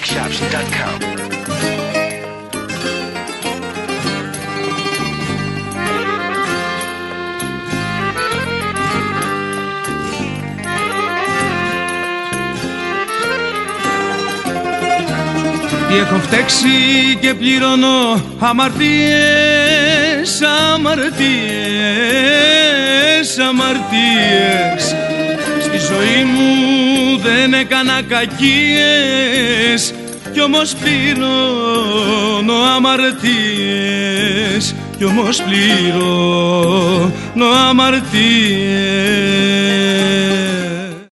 musicshop.com. Τι έχω φταίξει και πληρώνω αμαρτίες, αμαρτίες, αμαρτίες. Στη ζωή μου δεν έκανα κακίες κι όμως πληρώνω αμαρτίες, κι όμως πληρώνω αμαρτίες.